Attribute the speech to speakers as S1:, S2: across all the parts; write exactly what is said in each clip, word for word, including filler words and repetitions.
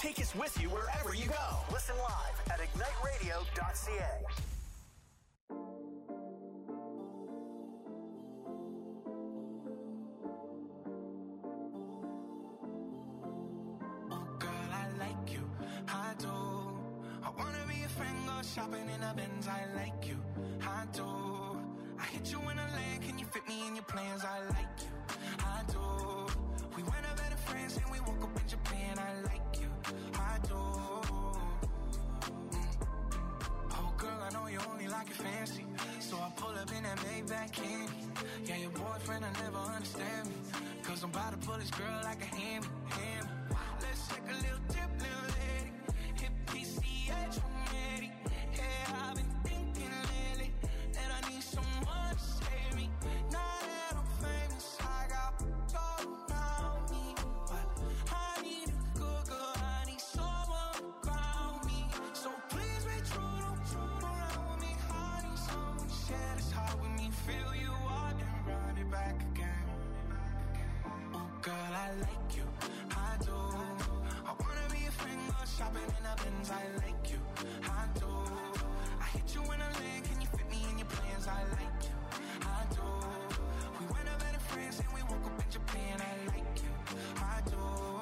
S1: Take us with you wherever you go. Listen live at ignite radio dot c a.
S2: Shopping in a Benz, I like you, I do. I hit you in a land, can you fit me in your plans? I like you, I do. We went out better friends and we woke up in Japan, I like you, I do. Mm. Oh girl, I know you only like it fancy, so I pull up in that Maybach candy. Yeah, your boyfriend will never understand me, cause I'm about to pull this girl like a hammy, hammy. Let's take a little dip, little lady, hit P C H, I'm ready. I've been thinking lately that I need someone to save me. Now that I'm famous, I got gold around me, but I need a good girl, I need someone to ground me. So please be true, don't true around with me. I need someone to share this heart with me. Feel you out and run it back again. Oh girl, I like you, I do. I wanna be a friend, go shopping in a Benz, I like you, I do. You in a land, can you fit me in your plans? I like you, I do. We went out better friends and we woke up in Japan. I like you, I do,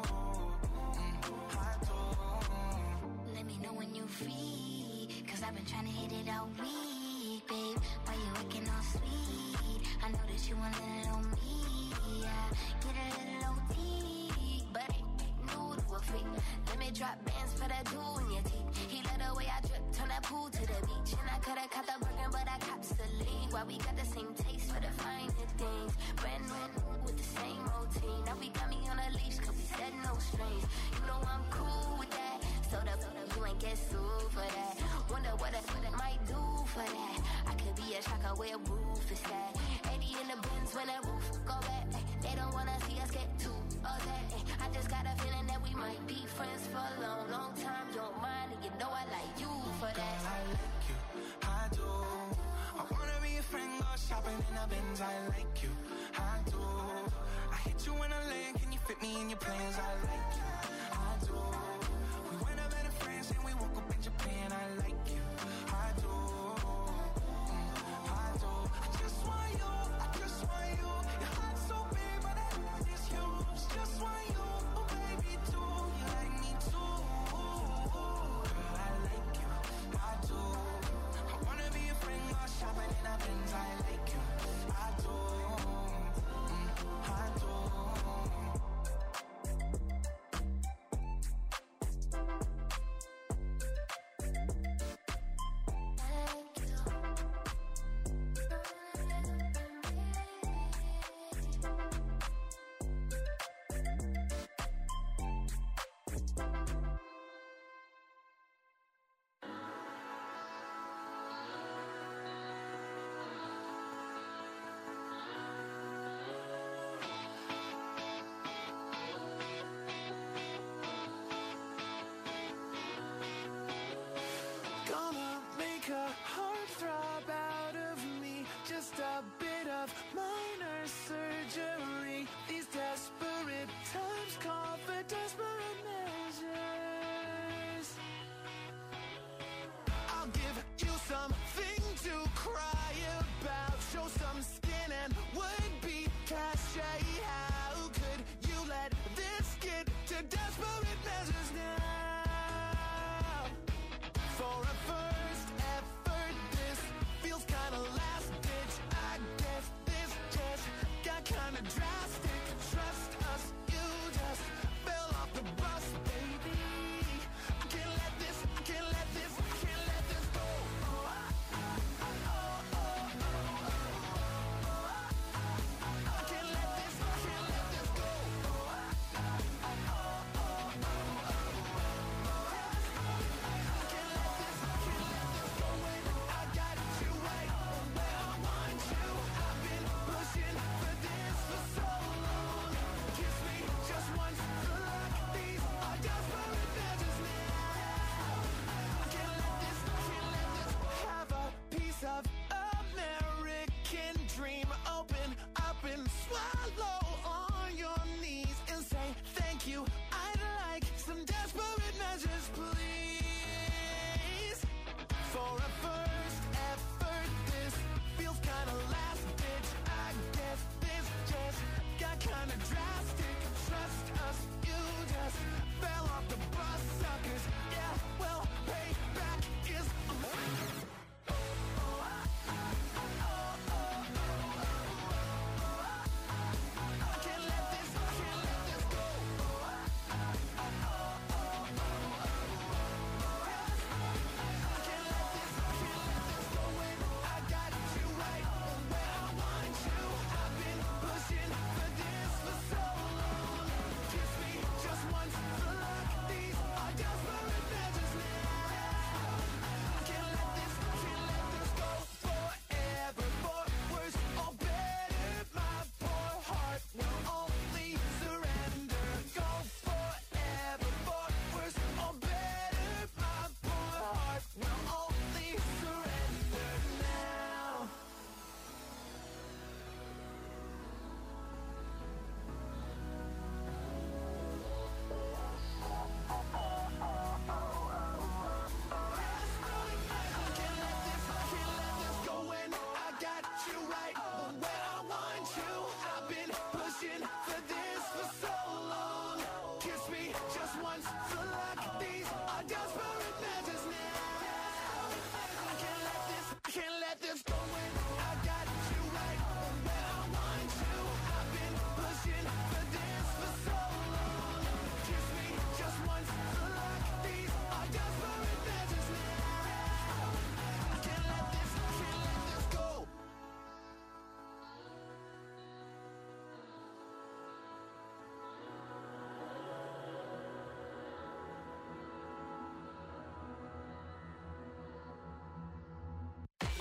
S2: mm, I do.
S3: Let me know when you free, cause I've been trying to hit it all week, babe. Why you acting all sweet? I know that you want a little on me, yeah. Get a little O T, but ain't new to a freak. Let me drop bands for that dude in your teeth. He let the way I drip, turn that pool to the beach. And I could've caught the burger, but I copped Celine. Why we got the same taste for the finer things. Brand new with the same routine. Now we got me on a leash, cause we said no strings. You know I'm cool with that. So the you ain't get sued for that. Wonder what I might do for that. I could be a shocker where a roof is at. eighty in the Benz when that roof go back. They don't wanna see us get too upset. I just got a feeling that we might be friends for a long, long time. You don't mind, and you know I like you for that.
S2: Girl, I like you, I do. I wanna be a friend, go shopping in a Benz. I like you, I do. I hit you in a land, can you fit me in your plans? I like you, I do. We went out better friends and we woke up in Japan. I like you, I do, mm, I do. I just want you, I just want you. Your heart's so big, but that is huge. Just want you, oh baby, too. You like me too. Girl, I like you, I do. I wanna be a friend, go shopping in a Benz. I like you, I do, mm, I do.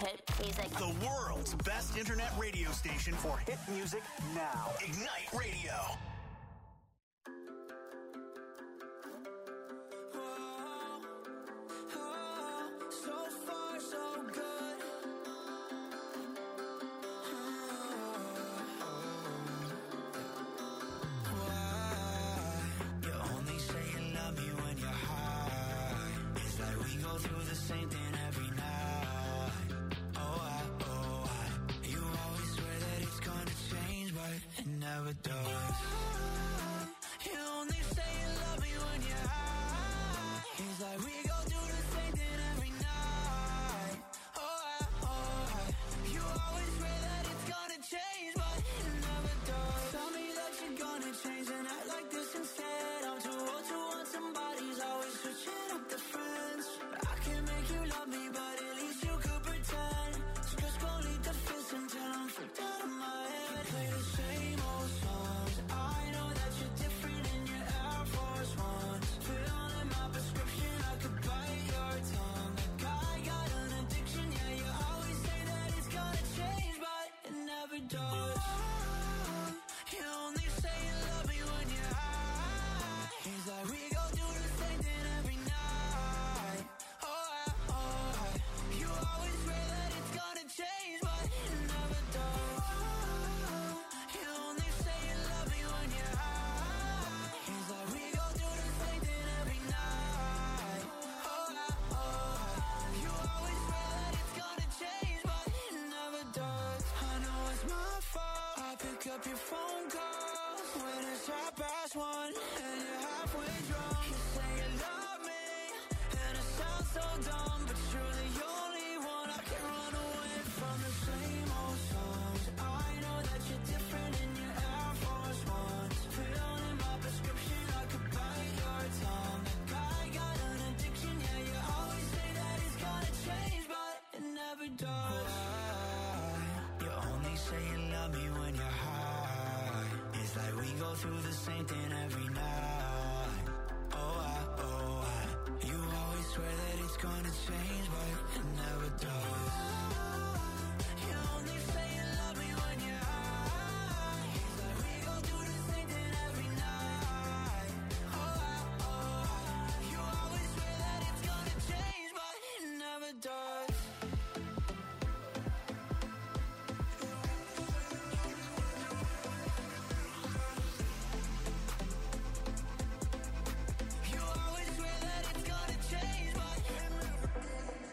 S4: hit. He's like
S1: the world's best internet radio station for hit music now. Ignite Radio.
S2: Never does. You only say you love me when you're high. It's like we go do the same thing every night. Oh, I, oh, I. You always swear that it's gonna change, but it never does. Tell me that you're gonna change and act like this instead. I'm too old to want somebody's always switching up the friends. I can make you love me, but at least you could pretend. So just go lead the fist until I'm freaked out of my head. Play the same old songs. I know that you're different in your Air Force Ones. Fill in my prescription, I could bite your tongue. Like I got an addiction, yeah, you always say that it's gonna change, but it never does. You only say you love me when you're high. It's like we go do the same thing every night. Oh, I, oh, I. You always swear that it's gonna change, but it never does. You only say you love me when you're high. It's like we go do the same thing every night. Oh, I, oh, I. You always swear that it's gonna change, but it never does. I know it's my fault. I pick up your phone calls when it's half past one and you're halfway drunk. You say you love me and it sounds so dumb, but you're the only one I can run away from. The same old songs. I know that you're different in your Air Force Ones. Fill in my prescription, I could bite your tongue. Like I got an addiction, yeah, you always say that it's gonna change, but it never does. You only say you love me when you're high. It's like we go through the same thing every night. Oh, I, oh, I. You always swear that it's gonna change, but it never does. You only say you love me when you're high. It's like we go do the same thing every night. Oh, I, oh, I. You always swear that it's gonna change, but it never does. You always swear that it's gonna change, but it never.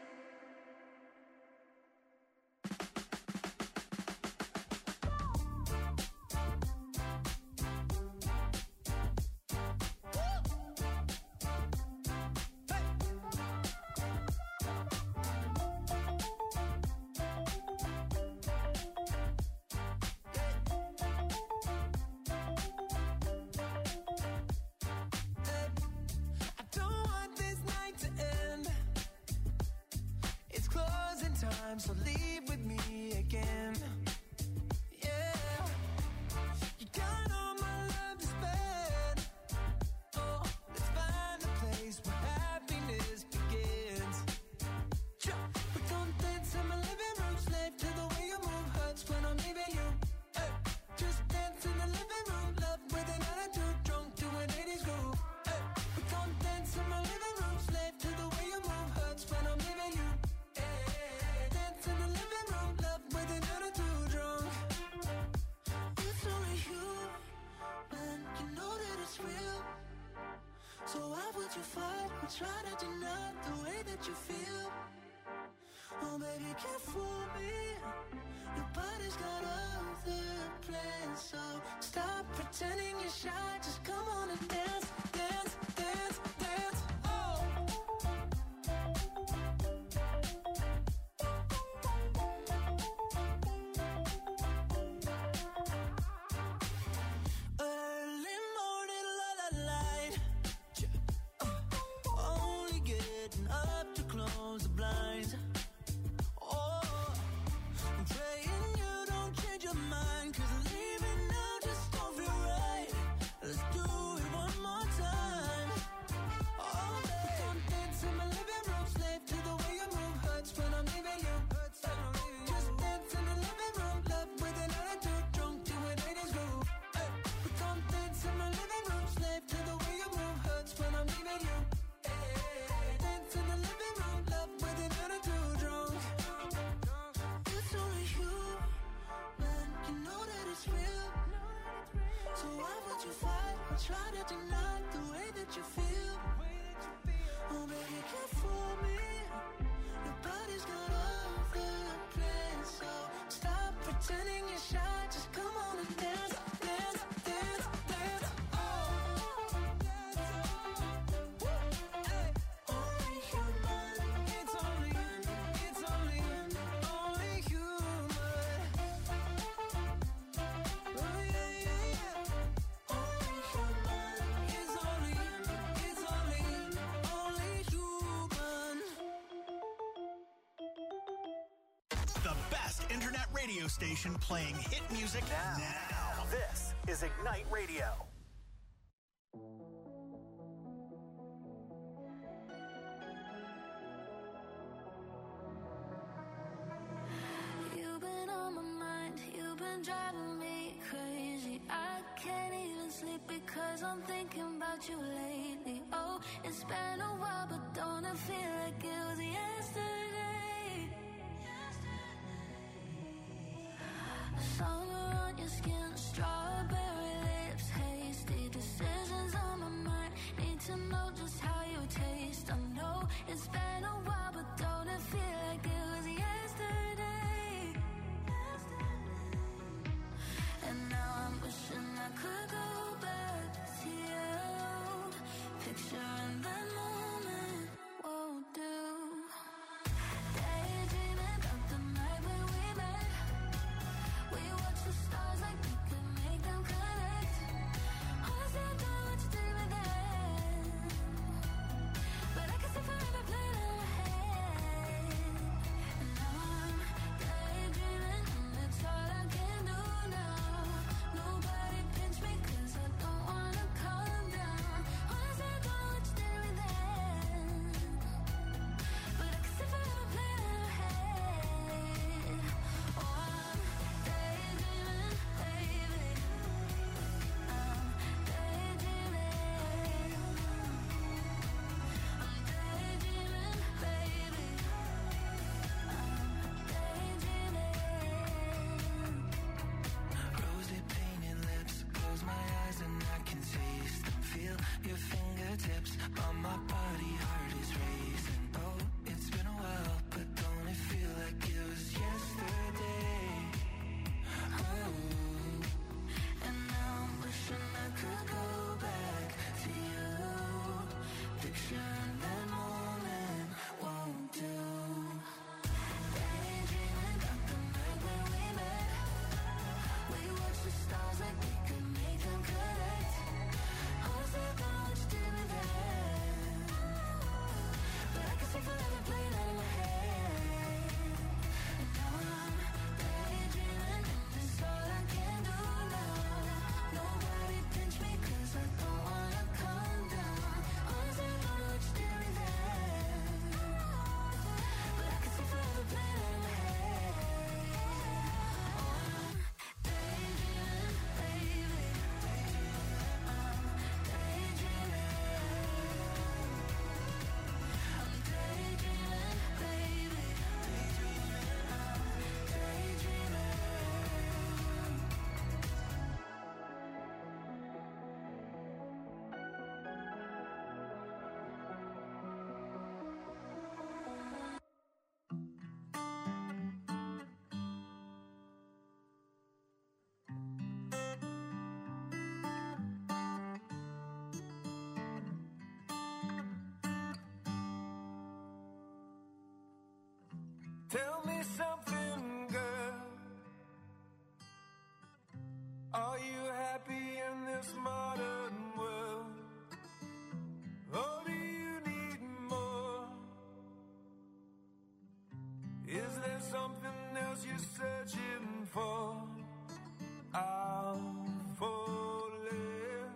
S2: I don't want this night to end. It's closing time, so leave with me again. Yeah, you got all my love to spend. Oh, let's find a place where happiness begins. Sure, we don't dance in my living room, slave to the way you move hurts when I'm leaving you. Hey, just dance in the living room, love with an attitude, drunk to an eighties groove. Hey, we don't dance in my living room, slave to the way you move hurts when I'm leaving you. Hey, dance in the living room, love with an attitude, drunk. It's only you, man, you know that it's real. So why would you fight or try to deny the way that you feel? Oh, baby, can't fool me. Your body's got other plans, so stop pretending you're shy. Just come on and dance, dance, dance, dance. Oh. Early morning, la la light. Uh, only getting up to close the blinds. Oh, I'm praying you don't change your mind, 'cause leaving now just don't feel right. try to deny the way that you feel. Oh baby, can't fool me. Your body's got all the plans, so stop pretending you're shy. Just come on and dance, dance, dance, dance. Oh, hey, only human. It's only, it's only, only human. Oh yeah, yeah, yeah. Only human. It's only, it's only, only human.
S1: The best internet radio station playing hit music now. now. This is Ignite Radio.
S3: You've been on my mind, you've been driving me crazy. I can't even sleep because I'm thinking about you lately. Oh, it's been a while, but don't it feel like it was yesterday? Summer on your skin, strawberry lips, hasty decisions on my mind. Need to know just how you taste. I know it's been a while, but don't it feel like it was yesterday? And now I'm wishing I could go back to you. Picturing that moment won't do. Daydreaming about the night when we met. We watched the stars like we could make them connect. Honestly, I don't know what you did with that, but I can see forever playing in my head. And now I'm daydreaming, and it's all I can do now. Nobody pinch me 'cause I don't wanna calm down. Honestly, I don't know what you did with that, but I can see forever playing in my head. Oh, I'm daydreaming, baby. I'm daydreaming. I'm daydreaming, baby. I'm daydreaming.
S2: Rosy painted lips, close my eyes and I can taste them. Feel your fingertips on my body, heart is racing. Oh, it's been a while, but don't it feel like it was yesterday? Oh, and now I'm wishing I could go back to you. Picturing that moment won't do. Daydreaming about the night when we met. We watched the stars like we could make them connect. Honestly, I don't know what you did with that, but I can see forever playing out in my head. And now I'm daydreaming, and it's all I can do now. Nobody pinch me 'cause I don't wanna calm down. Honestly, I don't know what you did with that, but I can see forever playing out in my head. Oh, I'm daydreaming, baby. I'm daydreaming. I'm daydreaming, baby. I'm daydreaming. Tell me something, girl. Are you happy in this modern world? Or do you need more? Is there something else you're searching for? I'll falling.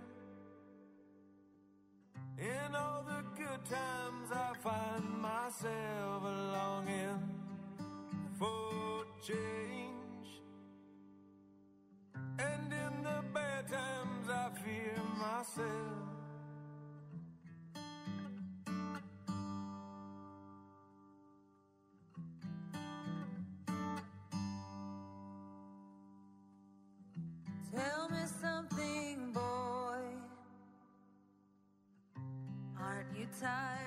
S2: In all the good times I find myself longing for change, and in the bad times I fear myself.
S4: Tell me something, boy.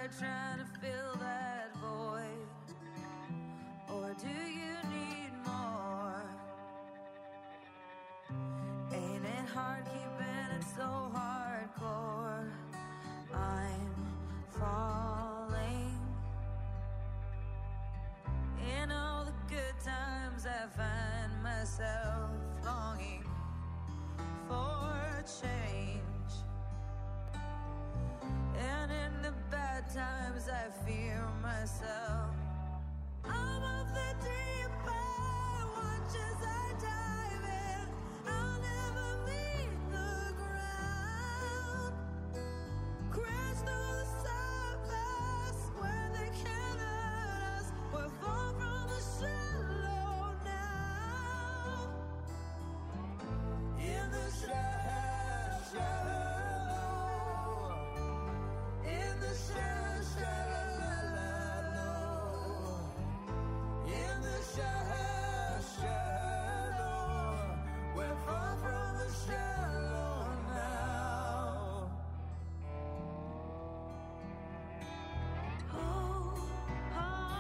S4: inside trying to fill that void? Or do you need more? Ain't it hard keeping it so hardcore? I'm falling. In all the good times I find myself longing for change, and in the bad times I fear myself. I'm of the deep end, watch as I dive in. I'll never meet the ground. Crash through the surface where they can't hurt us. We're far from the shallow now. In the shallow, shallow. In the shallow, shallow. In the shallow, shallow. We're far from the shallow now. Oh, oh,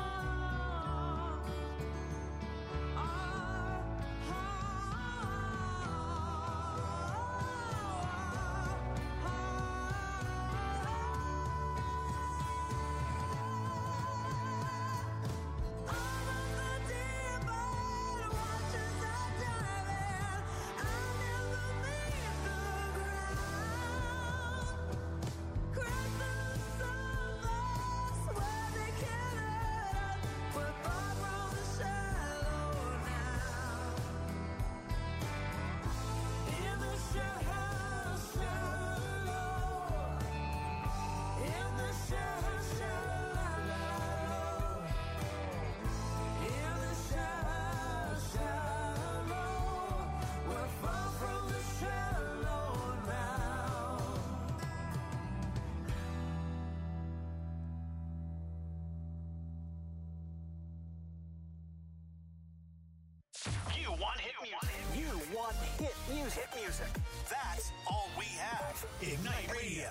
S1: You want hit music. You want hit music. Hit music. That's all we have. Ignite Radio.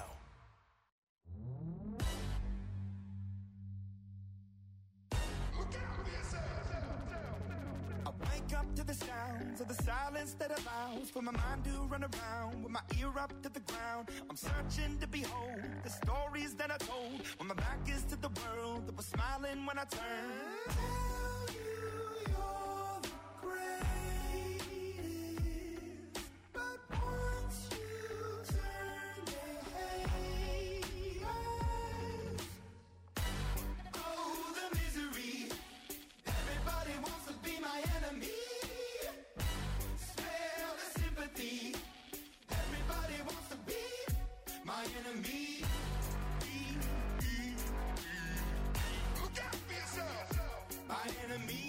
S2: I wake up to the sounds of the silence that allows for my mind to run around with my ear up to the ground. I'm searching to behold the stories that I told when my back is to the world that was smiling when I turned. Tell you you're the greatest, but once you turn, they hate us. Oh, the misery. Everybody wants to be my enemy. Smell the sympathy. Everybody wants to be my enemy. Look out for yourself. My enemy.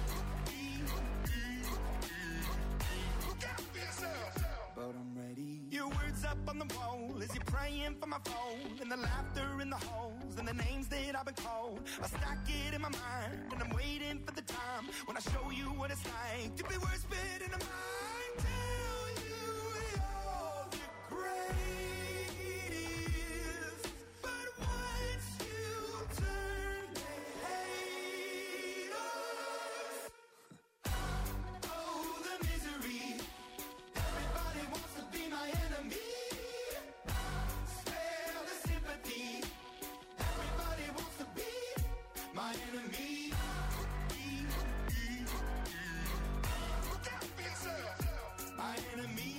S2: Look out for yourself. But I'm ready. Your words up on the wall as you're praying for my phone, and the laughter in the halls and the names that I've been called. I stack it in my mind and I'm waiting for the time when I show you what it's like to be worse fit in a mind. Tell you you're the greatest, but once you turn, they hate us. Oh, the misery. Everybody wants to be my enemy. Spare the sympathy. Everybody wants to be my enemy. Look out for yourself. My enemy.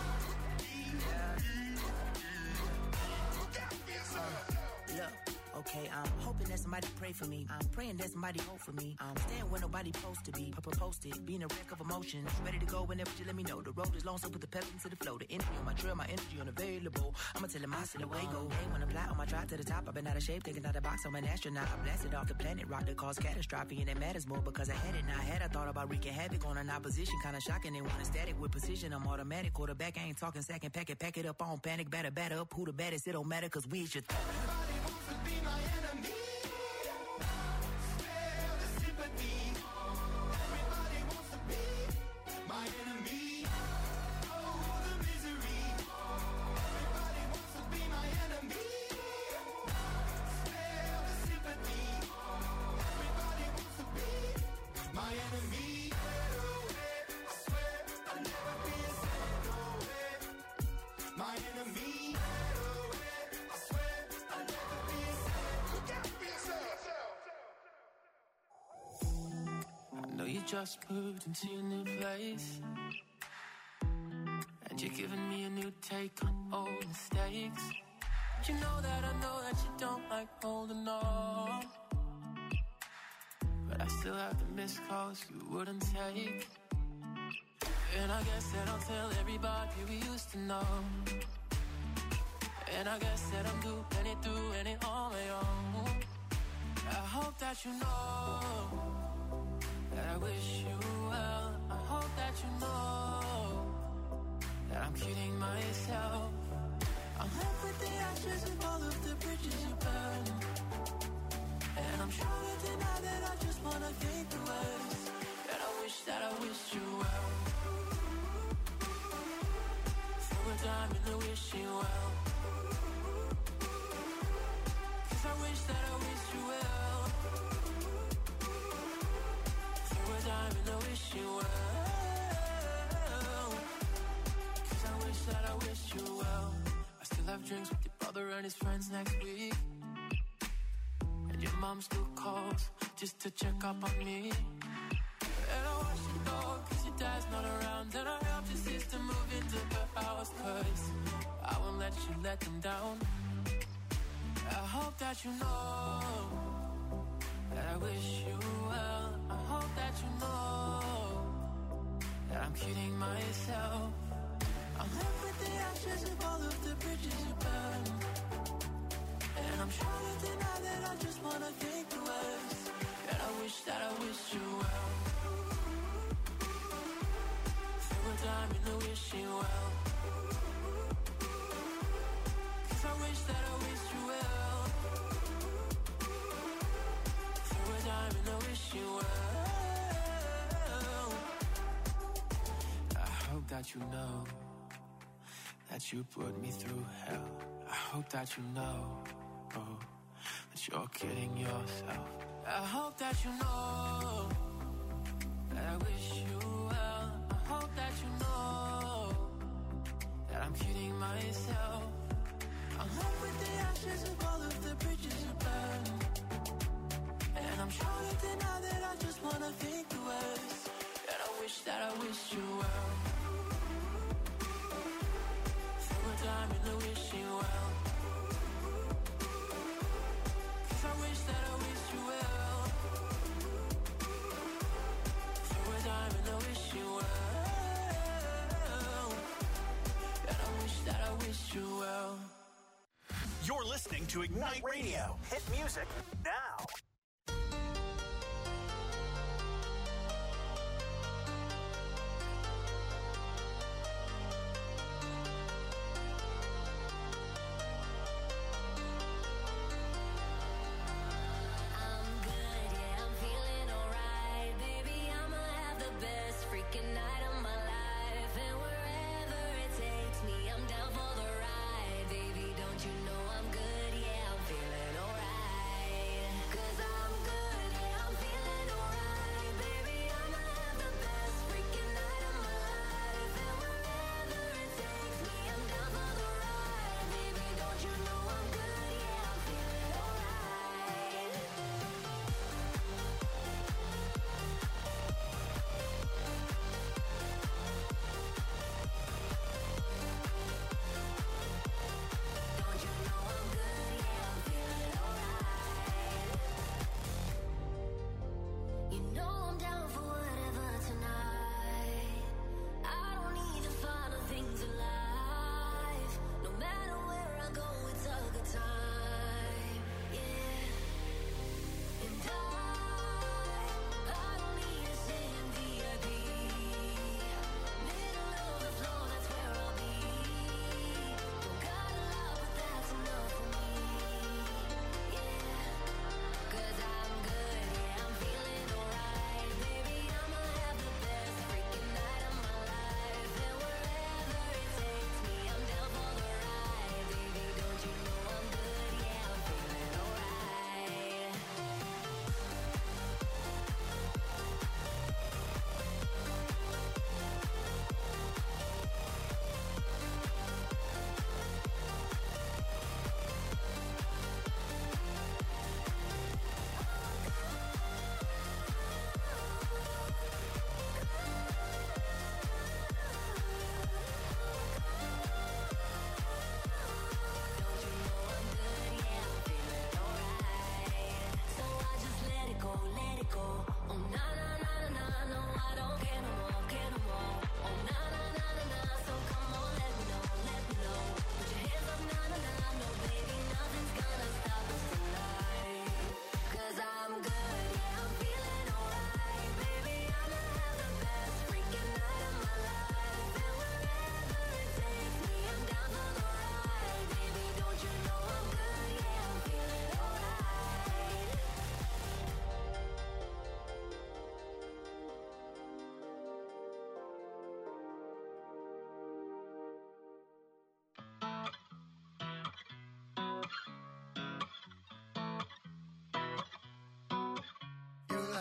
S2: Look out for yourself.
S5: Look, okay, I'm hoping that somebody pray for me. I'm praying that somebody hope for me. I'm staying where nobody supposed to be. Posted, being a wreck of emotions. Ready to go whenever you let me know. The road is long, so put the pedal into the flow. The energy on my trail, my energy unavailable. I'ma tell him I see the way go. Hey, when I fly on my drive to the top, I've been out of shape, taking out the box. I'm an astronaut. I blasted off the planet, rock that caused catastrophe, and it matters more because I had it. Now I had I thought about wreaking havoc on an opposition, kinda shocking. They want a static with precision. I'm automatic, quarterback. I ain't talking second, pack it, pack it up on panic, batter, batter up. Who the baddest? It don't matter, cause we should.
S2: Everybody wants to be my enemy. Spare the sympathy. Everybody wants to be my enemy. Oh, the misery. Everybody wants to be my enemy. Spare just moved into a new place, and you're giving me a new take on old mistakes. You know that I know that you don't like holding on, but I still have the missed calls you wouldn't take. And I guess that I'll tell everybody we used to know. And I guess that I'm doing it, doing it on my own. I hope that you know that I wish you well. I hope that you know that I'm kidding myself. I'm left with the ashes of all of the bridges you burned, and I'm sure to deny that I just wanna think the worst. And I wish that I wished you well. Throw a dime in the wishing well, 'cause I wish that I wished you well. Throw a dime in the wishing well, 'cause I wish that I wished you well. I still have drinks with your brother and his friends next week, and your mom still calls just to check up on me. And I watch your dog 'cause your dad's not around, and I helped your sister move into her house 'cause I won't let you let them down. I hope that you know that I wish you well. I hope that you know that I'm kidding myself. I'm left with the ashes of all of the bridges you burned, and I'm trying to deny that I just wanna think the worst. And I wish that I wished you well. Throw a dime in the wishing well, 'cause I wish that I wished you well. Throw a dime in the wishing well. I hope that you know that you put me through hell. I hope that you know, oh, that you're kidding yourself. I hope that you know that I wish you well. I hope that you know that I'm kidding myself. I'm left with the ashes of all of the bridges you burned, and I'm trying to deny that I just wanna think the worst. And I wish that I wished you well. Time in the wishing well, 'cause I wish that I wished you well. Throw a dime in the wishing well, and I wish that I wished you well.
S1: You're listening to Ignite Radio. Hit music now.
S3: Good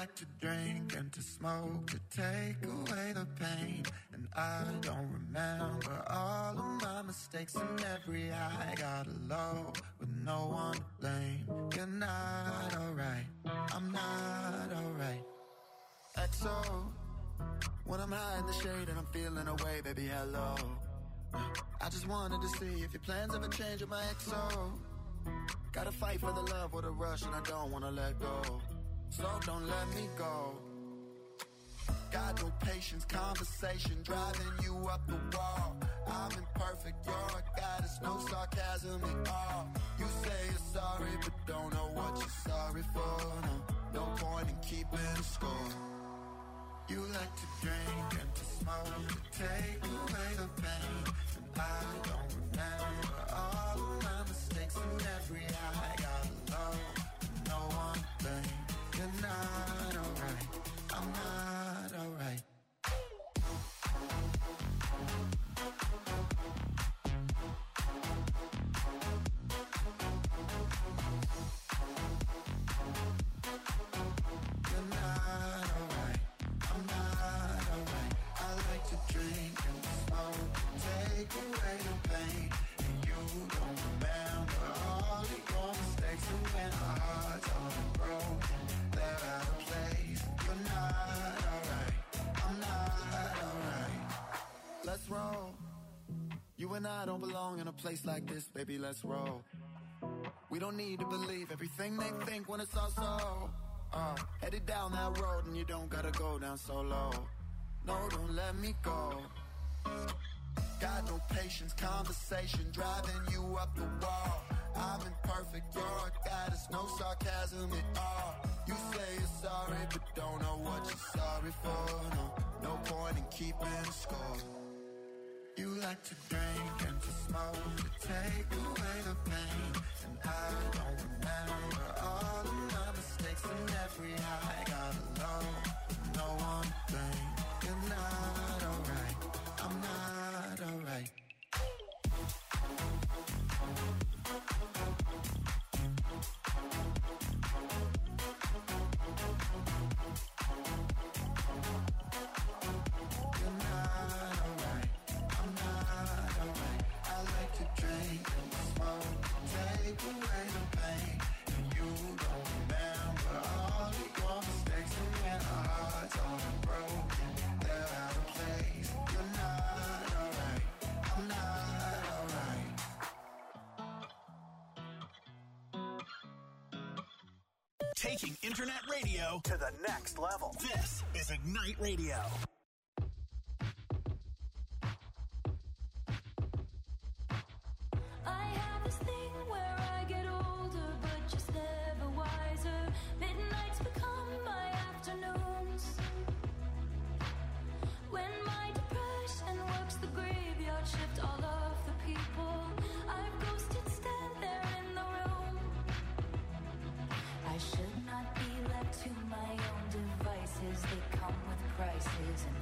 S6: like to drink and to smoke to take away the pain. And I don't remember all of my mistakes, and every high got a low with no one to blame. You're not alright, I'm not alright. X O, when I'm high in the shade and I'm feeling away, baby, hello. I just wanted to see if your plans ever change with my X O. Gotta fight for the love or the rush, and I don't wanna let go. So don't let me go. Got no patience, conversation driving you up the wall. I'm imperfect, you're a goddess, no sarcasm at all. You say you're sorry, but don't know what you're sorry for. No, no point in keeping score. You like to drink and to smoke to take away the pain. And I don't remember all of my mistakes, and every high got low, no one to blame. You're not alright, I'm not alright. You're not alright, I'm not alright. I like to drink and smoke, take away the pain. And you don't remember all of your mistakes, and when our hearts are broken, they're out of place. You're not alright, I'm not alright. Let's roll. You and I don't belong in a place like this, baby, let's roll. We don't need to believe everything they think when it's all so. Uh, headed down that road and you don't gotta go down so low. No, don't let me go. Got no patience, conversation driving you up the wall. I'm imperfect, you're a goddess, no sarcasm at all. You say you're sorry, but don't know what you're sorry for. No, no point in keeping score. You like to drink and to smoke to take away the pain. And I don't remember all of my mistakes, and every high got a low, no one to blame. You're not alright, I'm not alright. You're not alright, I'm not alright. I like to drink and smoke, take away the pain. And you don't remember all of your mistakes, and when our hearts are broken, they're out of place. You're not alright, I'm not alright.
S1: Taking internet radio to the next level. This is Ignite Radio.
S4: I have this thing where I get older, but just never wiser. Midnights become my afternoons. When my depression works the graveyard shift, all of the people I've ghosted stand there in the room. I should not be left to my own devices. They come with prices, and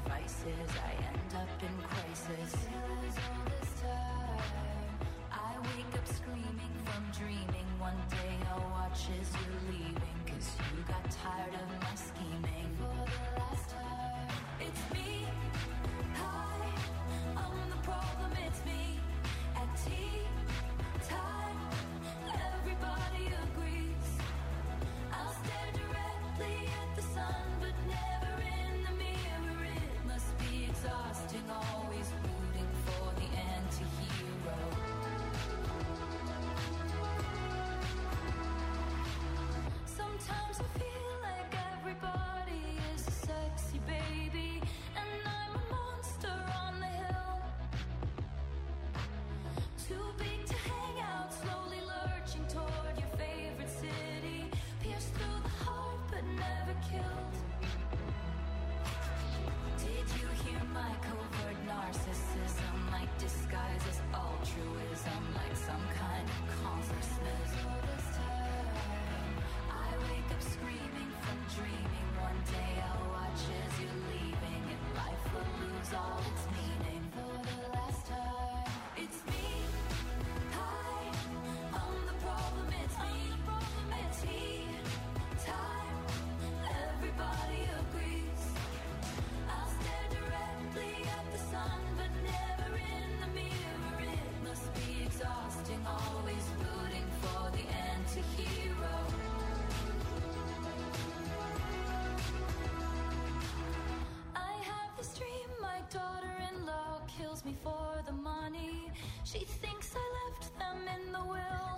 S4: wants me for the money. She thinks I left them in the will.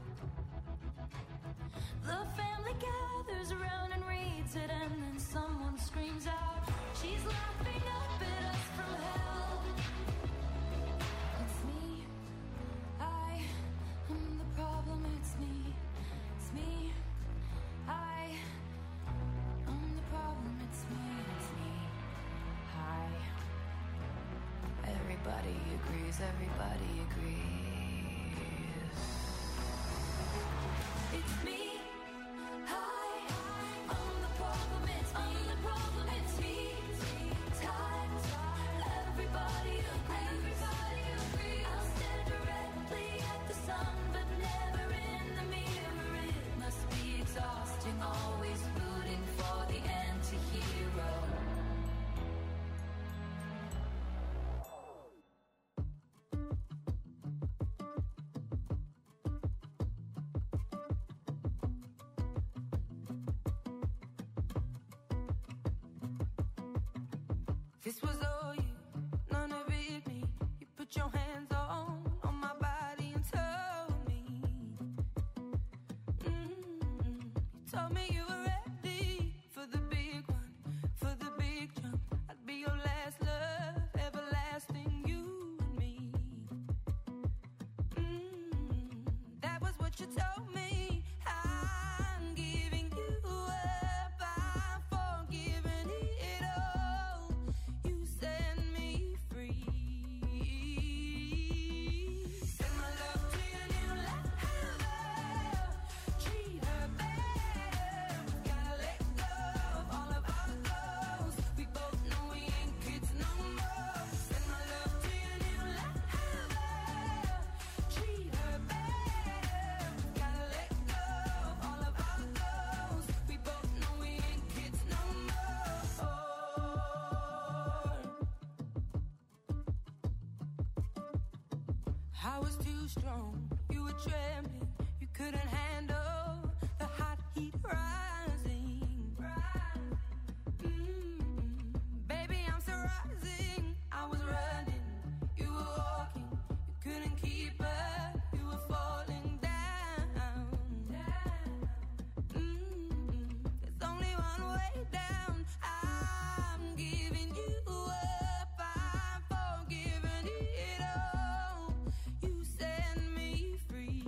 S4: The family gathers around and reads it, and then someone screams out, she's laughing up at us from hell. It's me, I am the problem, it's me, it's me, I am the problem, it's me, it's me, I. Everybody agrees, everybody agrees. It's me. Always rooting for the anti-hero. This was all you, none of it me. You put your hands on, on my body and told me. Mm-hmm. You told me you were ready for the big one, for the big jump. I'd be your last love, everlasting, you and me. Mm-hmm. That was what you told me. I'm giving you up, I'm forgiving it all. You set me free. Send my love to your new lover. Treat her better. Gotta let go of all of our goals. We both know we ain't kids no more. Send my love to your new lover. Treat her better. Gotta let go of all of our goals. We both know we ain't kids no more. I was too strong, you were trembling, you couldn't handle the hot heat rising. Mm, baby, I'm still rising. I was running, you were walking, you couldn't keep up, you were falling down. Mm, there's only one way down. I'm giving you up, I'm forgiving it all. You set me free.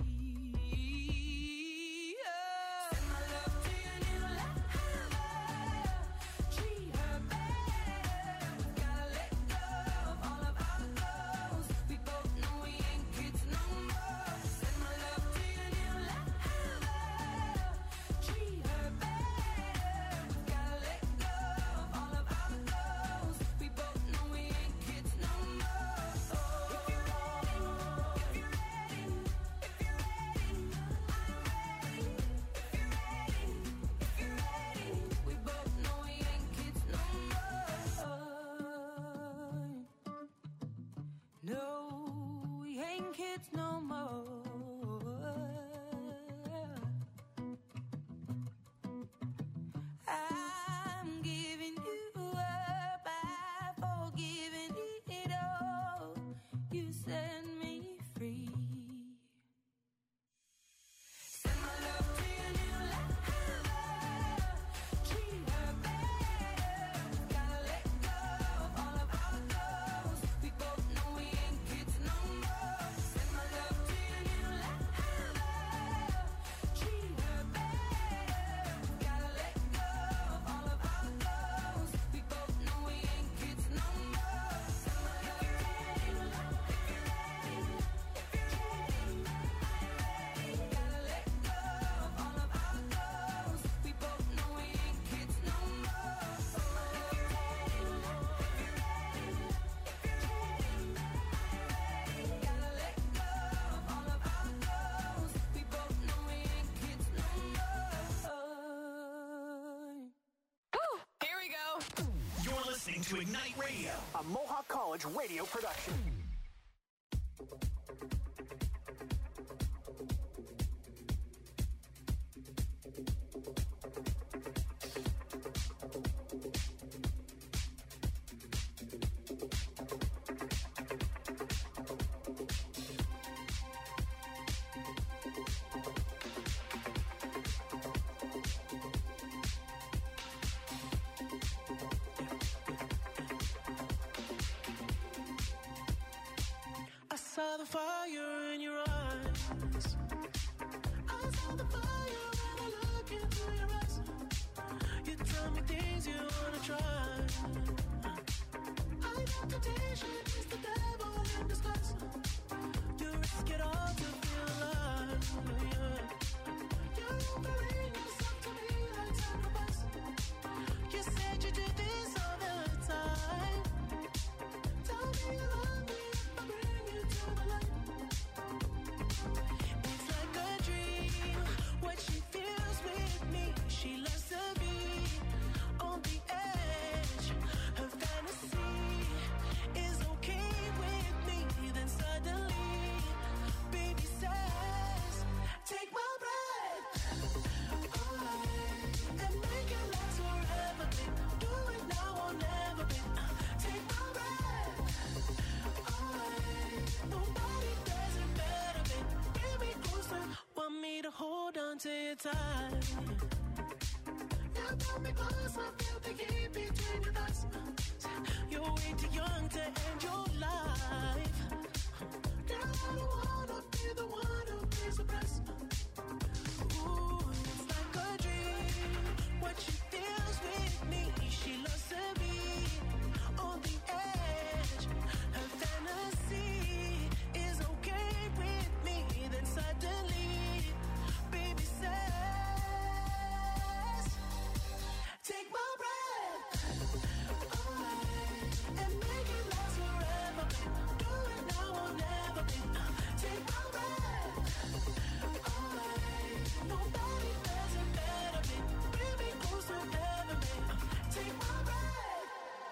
S4: Oh. Send my love to your new lover. Treat her better. Gotta let go of all of our goals. We both know we ain't kids no more. Send my love to your new lover. Treat her better. Gotta let go of all of our goals. We both know we ain't kids no more. If you're ready, if you're ready, if you're ready, I'm ready. If you're ready, if you're ready, we both know we ain't kids no more. No, we ain't kids no more. I'm giving you up, I'm forgiving it all. You set me free. Send my love to your new lover. Treat her better. Gotta let go of all of our goals. We both know we ain't kids no more. Send my love to your new lover. Treat her better. Gotta let go of all of our goals. We both know we ain't kids no more. Send my love to your new lover. If you're ready, if you're ready, I'm ready. Gotta let go of all of our goals. We both know we ain't kids no more. If you're ready, if you're ready, if you're ready, I'm ready. Gotta let go of all of our goals. We both know we ain't kids no more.
S7: Here we go.
S1: You're listening to Ignite Radio, a Mohawk College radio production.
S2: saw the fire in your eyes. I saw the fire when I look into your eyes. You tell me things you wanna try. I know temptation is the devil in disguise. You risk it all to feel alive. Yeah. You're offering yourself to me like sacrifice. You said you do this all the time. Tell me you love me if I bring you to the light. It's like a dream, what she feels with me. She loves to be on the edge. Her fantasy is okay with me. Then suddenly, baby says, take my breath away and make it last forever, babe. Do it now or never, babe. Take my breath away. Nobody does it better, babe. Bring me closer, want me to hold on to your tight. Yeah, pull me closer, feel the heat between your thighs. You're way too young to end your life. Girl, I don't wanna be the one who pays the price. Ooh, it's like a dream, what she feels with me. She loves to be on the edge. Her fantasy is okay with me. Then suddenly, baby says, take my breath away and make it last forever, babe. Do it now or never, babe. Take my breath away. Nobody does it better, babe. Bring me closer, never, babe. Take my breath.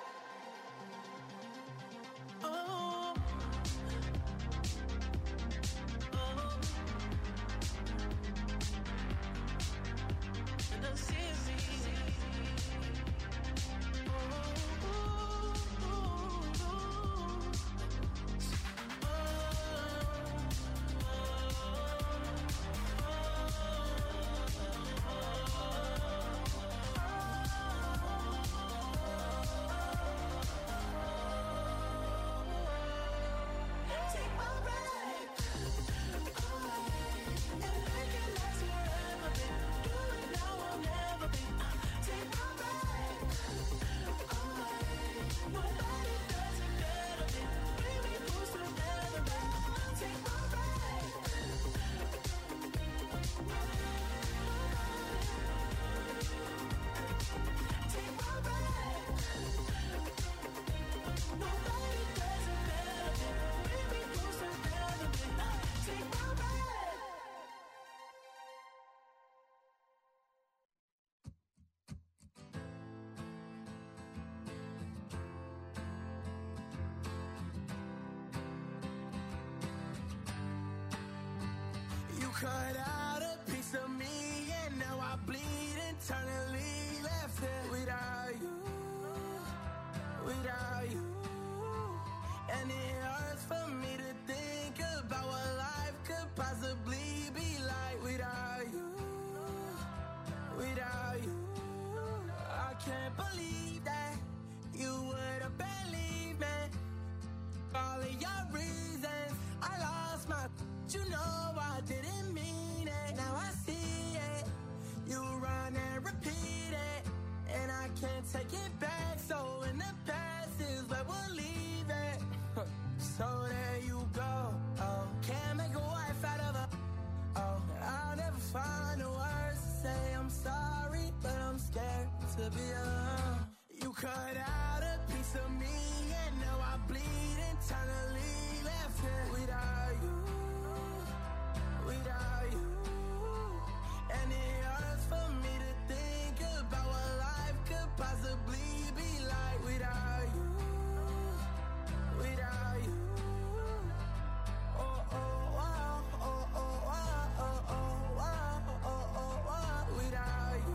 S2: Oh, oh, and I see me. Take my breath away and make it last forever, babe. Do it now or never, babe. Take my breath away. Nobody does it better, babe. Bring me closer, never, babe. Take my breath. Take my breath. Nobody does it better, babe. Bring me closer, never, babe. Take my breath. You cut out a piece of me, and now I bleed internally. Left here without you, without you. And it hurts for me to think about what life could possibly be like without you, without you. I can't believe that you would have believed me. All of your reasons, I lost my. You know I didn't mean it. Now I see it. You run and repeat it, and I can't take it back. So in the past is where we'll leave it. So there you go. Oh, can't make a wife out of a. Oh, I'll never find the words to say I'm sorry, but I'm scared to be alone. You cut out a piece of me, and now I bleed internally. Left here without you, without you. And it hurts for me to think about what life could possibly be like without you, without you. Oh, oh, wow, oh, oh, wow, oh, oh, wow, oh, oh, wow. Without you,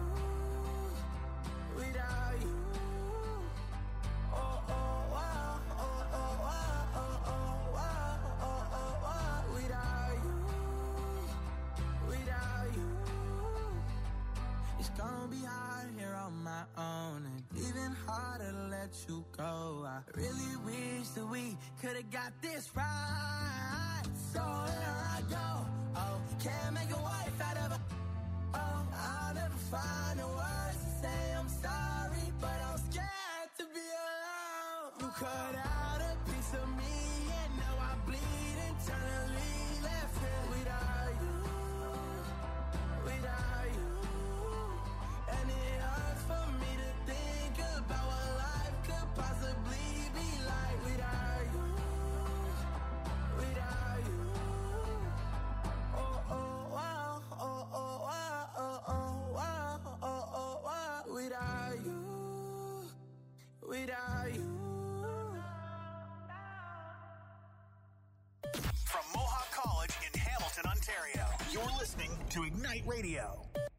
S2: without you. Oh, oh, wow, oh, oh, wow, oh, oh, wow, oh, oh, wow. Without you, without you. It's gonna be hard here on my own, and even harder to let let you go. I really wish that we could've got this right. So here I go. Oh, can't make a wife out of a. Oh, I'll never find the words to say I'm sorry, but I'm scared to be alone. You cut out a piece of me, and now I bleed internally. Left here without you, without you. And it hurts for me to think about what life could possibly be like without you, without you. Oh, oh, wow, oh, oh, wow, oh, oh, wow, oh, oh, wow. Without you, without you.
S1: From Mohawk College in Hamilton, Ontario, you're listening to Ignite Radio.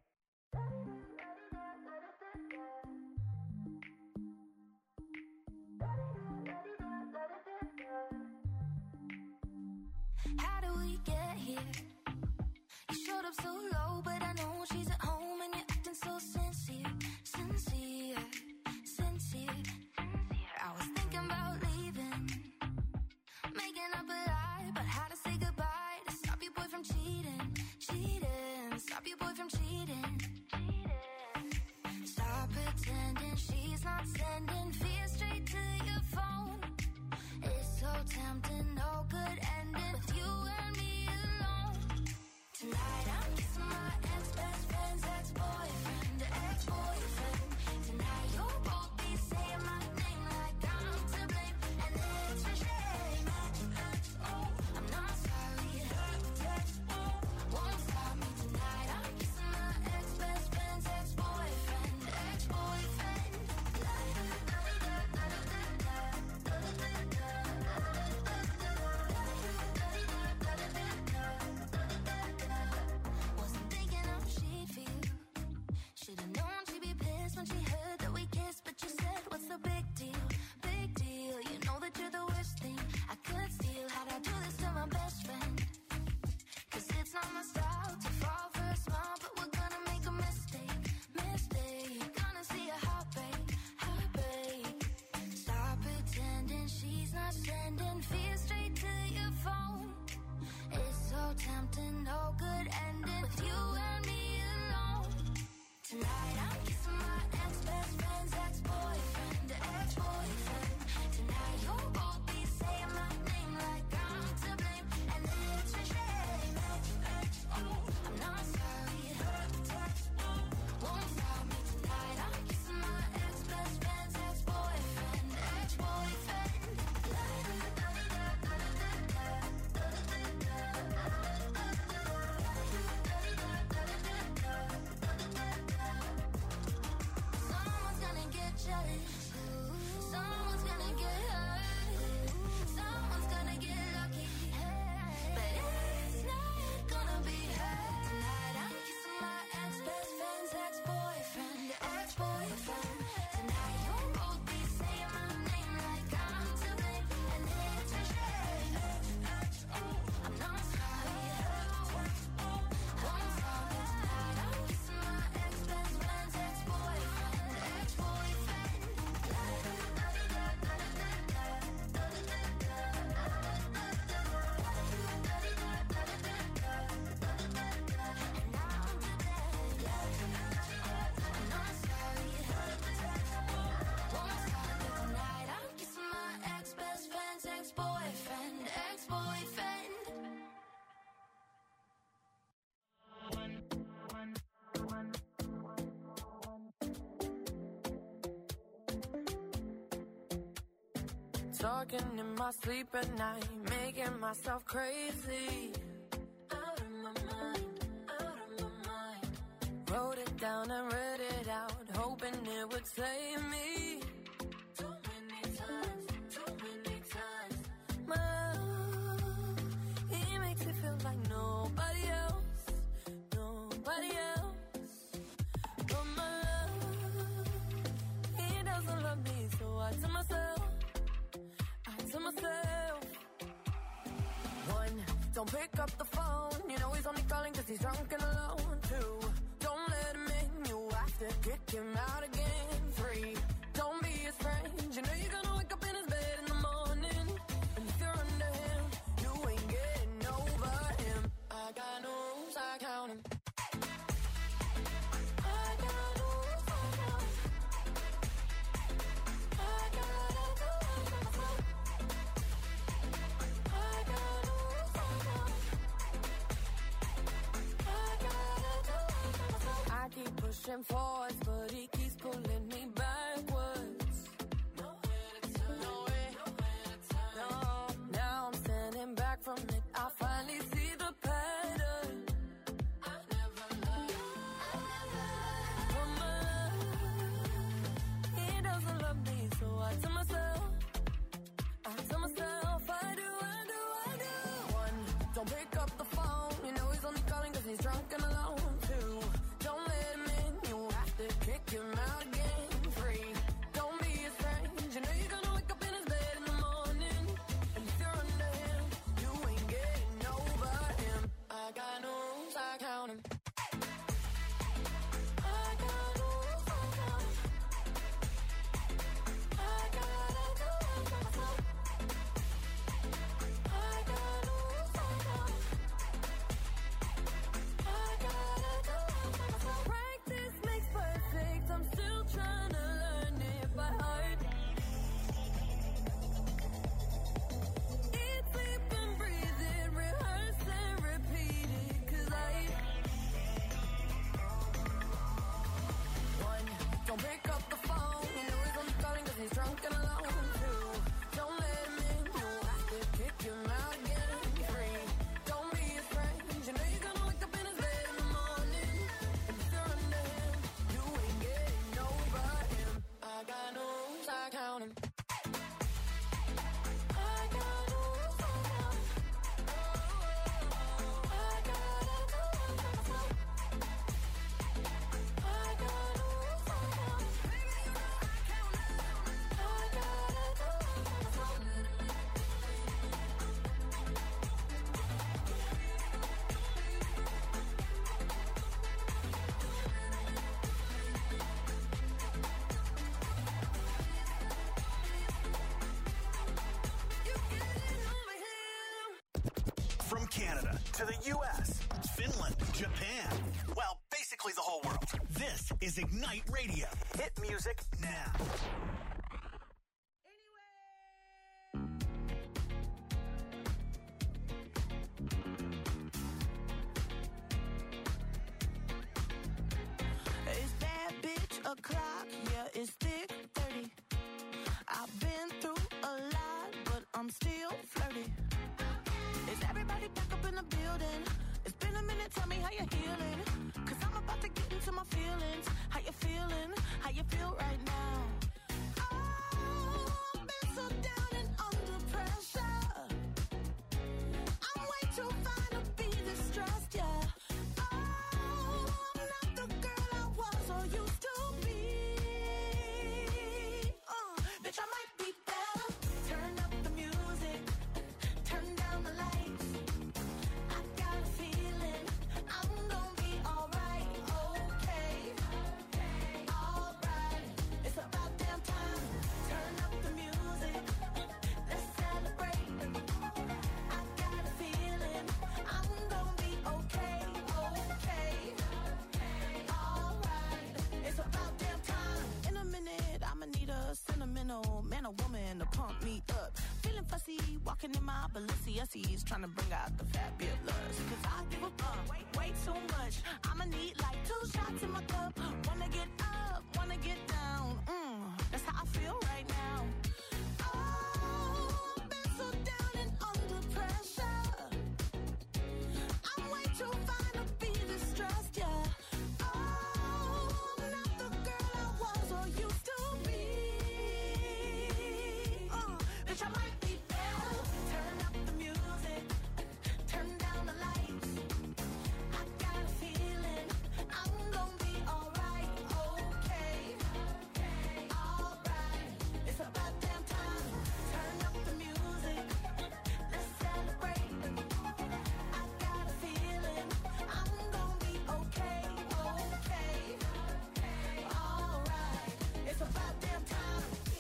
S3: How do we get here? You showed up so low, but I know she's at home and you're acting so sincere, sincere, sincere. I was thinking about leaving, making up a lie about how to say goodbye to stop your boy from cheating, cheating, stop your boy from cheating. Stop pretending she's not sending fear straight to your phone. It's so tempting, no good ending with you and me alone. Tonight I'm kissing my ex-best friend's ex-boyfriend, ex-boyfriend. Tonight you'll both be saying my name like I'm to blame, and it's a shame. Oh, I'm not sorry. Oh, won't stop me tonight. I'm kissing my ex-best friend's ex-boyfriend, ex-boyfriend. Wasn't thinking how she'd feel. Should've known she'd be pissed when she heard that we kissed, but you said, what's the big deal? Big deal. You know that you're the worst thing I could steal. How'd I do this to my best friend? Cause it's not my style to fall for a smile, but we're gonna make a mistake, mistake. Gonna see a heartbreak, heartbreak. Stop pretending she's not sending fear straight to your phone. It's so tempting, no good ending with you and me alone. Tonight I'm kissing my ex-best friend's ex-boyfriend, ex-boyfriend. Tonight you'll both be saying my name like I'm to blame, and it's a shame. Oh, I'm not sorry. Won't stop me tonight. I'm kissing my ex-best friend's ex-boyfriend, ex-boyfriend. Someone's gonna get jealous. Someone's gonna get hurt. Someone's gonna get lucky. But it's not gonna be her. Tonight I'm kissing my ex-best friend's ex-boyfriend, ex-boyfriend. Tonight you'll both be saying my name like I'm to blame, and it's a shame. I'm not sorry. Won't stop me tonight. I'm kissing my ex-best friend's ex-boyfriend, ex-boyfriend. And now I'm to blame. I'm not sorry. Won't stop me tonight. I'm kissing my ex-best friend's ex-boyfriend, ex-boyfriend.
S2: Talking in my sleep at night, making myself crazy. Out of my mind, out of my mind. Wrote it down and read it out, hoping it would save me. Too many times, too many times. My love, he makes it feel like nobody else, nobody else. But my love, he doesn't love me, so I tell myself, to myself. One, don't pick up the phone. You know he's only calling cause he's drunk and alone. Two, don't let him in. You have to kick him out again. Three, don't be his friend. You
S4: pushing forwards, but he keeps pulling me backwards. Nowhere to turn, nowhere, nowhere to turn. No, now I'm standing back from it. I finally see the pattern. I never loved, I never loved my love. He doesn't love me, so I tell myself, I tell myself, I do, I do, I do. One, don't pick up the phone. You know he's only calling cause he's drunk and alone. Two, don't let him in. You have to kick him out again. Three, don't be a strange. You know you're gonna wake up in his bed in the morning. And if you're under him, you ain't getting over him. I got no rules, I count him. I got no rules, I count him. I gotta do it for myself. I got no rules, I count him. I gotta do it for myself. Practice makes perfect. I'm still trying to learn it by heart. Eat, sleep, and breathe it. Rehearse and repeat it. Cause I One, don't pick up the phone. You know he's only calling cause he's drunk and alone. Two, don't let him in. You have to kick him out again. Three, don't be a strange. You know you're gonna wake up in his bed in the morning. And if you're under him, you ain't getting over him. I got no rules, I count him. I got no rules, I count him. I gotta do it for myself. I got no rules, I count him. I gotta do it for myself. You getting over him.
S1: From Canada to the U S, Finland, Japan, well, basically the whole world. This is Ignite Radio. Hit music now.
S5: It's bad bitch o'clock, yeah, it's thick thirty. I've been through a lot, but I'm still flirty. Is everybody back up in the building? It's been a minute, tell me how you're healing. Cause I'm about to get into my feelings. How you feeling? How you feel right now? Oh, I've been so down and under pressure. I'm way too fine to be distressed, yeah. Oh, I'm not the girl I was or used to be. Uh, bitch, I might be better. Turn up the music, turn down the lights. I got a feeling I'm gonna be alright, okay, alright. It's about damn time. Turn up the music, let's celebrate. I got a feeling I'm gonna be okay, okay, alright. It's about damn time. In a minute, I'ma need a sentimental man or woman to pump me up. Feeling fussy, walking in my Balenciennes, trying to bring out the fabulous. Cause I give a fuck way, way too much. I'ma need like two shots in my cup. Wanna get up, wanna get down. Mm, that's how I feel right now. Oh, I've been so down and under pressure. I'm way too fine to be distressed, yeah. Oh, I'm not the girl I was or used to be. Uh, bitch, I might be better. Turn up the music, turn down the lights. I got a feeling I'm gonna be alright, okay, alright. It's about damn time. Turn up the music, let's celebrate. I got a feeling I'm gonna be okay, okay, alright. It's about damn time.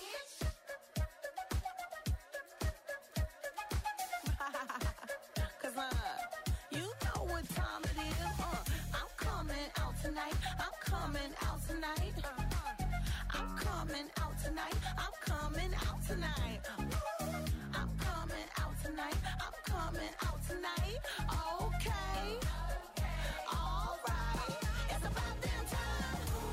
S5: Cause uh, you know what time it is. Uh, I'm coming out tonight. I'm coming out tonight. I'm coming out tonight. I'm coming out tonight. I'm coming out tonight. I'm coming out tonight. Okay. All right. It's about damn time.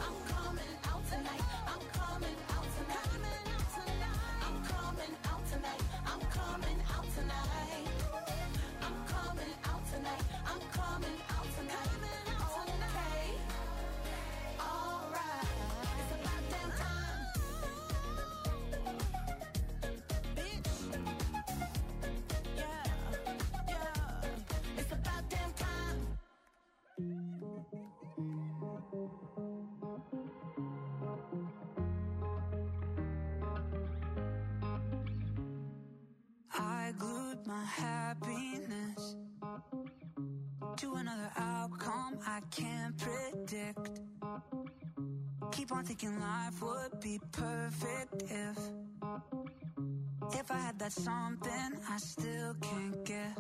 S4: keep on thinking life would be perfect if If I had that something I still can't get.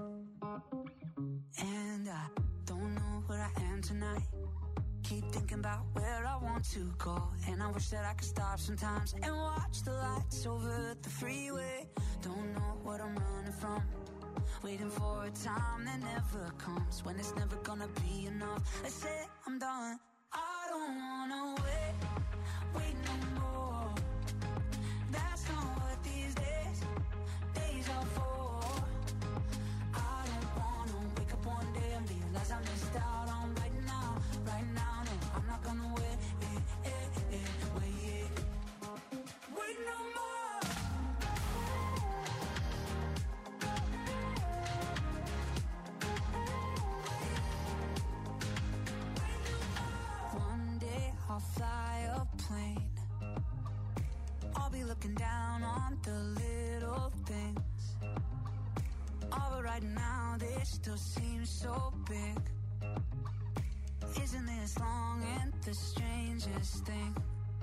S4: And I don't know where I am tonight. Keep thinking about where I want to go. And I wish that I could stop sometimes and watch the lights over the freeway. Don't know what I'm running from. Waiting for a time that never comes. When it's never gonna be enough. I say I'm done. I don't wanna wait, wait no more. That's not what these days, days are for. I don't wanna wake up one day and realize I missed out on right now, right now. No, I'm not gonna wait, eh, eh, eh, wait, wait no more. One day I'll fly a plane. I'll be looking down on the little things. Oh, but right now they still seem so big. Isn't this long and the strangest thing?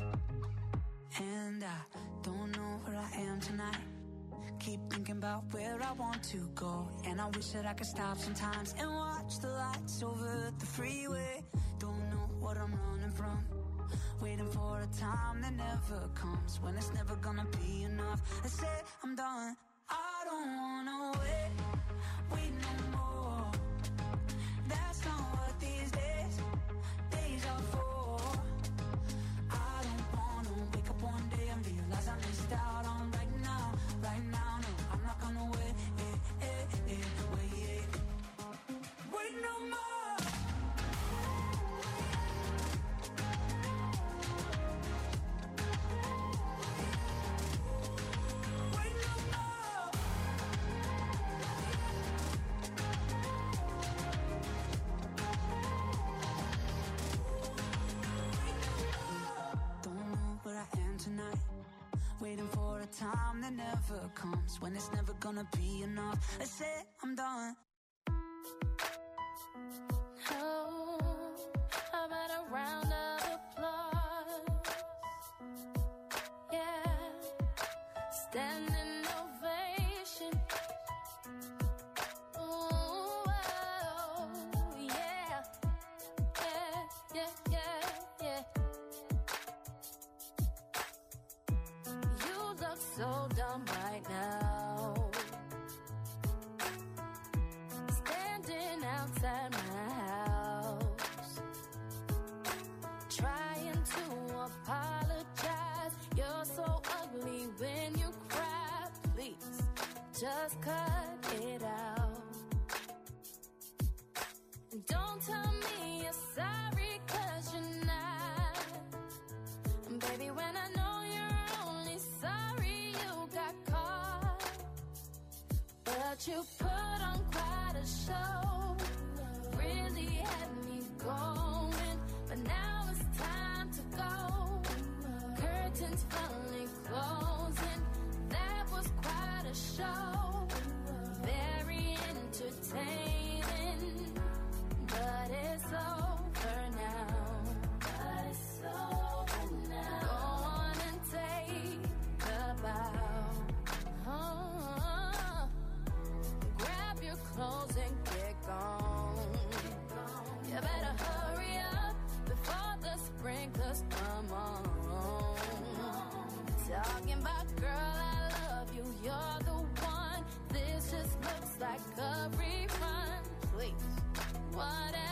S4: And I don't know where I am tonight. Keep thinking about where I want to go. And I wish that I could stop sometimes and watch the lights over the freeway. Don't know what I'm running from. Waiting for a time that never comes. When it's never gonna be enough. I say I'm done. I don't wanna wait, wait no more. That's not what these days, days are for. I don't wanna wake up one day and realize I missed out on right now, right now. No, I'm not gonna wait, eh, eh, eh, wait, wait no more. Tonight, waiting for a time that never comes. When it's never gonna be enough. I say I'm done.
S8: Oh, how about a round of applause? Yeah, standing ovation. Ooh, oh, yeah, yeah, yeah, yeah, yeah. So dumb right now, standing outside my house, trying to apologize. You're so ugly when you cry. Please, just cut it out. And don't tell me you're sorry, 'cause you're not. And baby, when I know you're only sorry but you put on quite a show, really had me going, but now it's time to go. Curtains finally closing, that was quite a show, very entertaining, but it's over now. But it's over now. Go on and take a bow. Oh. Clothes and get gone. You better hurry up before the sprinklers come on. Talking about, girl, I love you, you're the one. This just looks like a rerun. Please, whatever.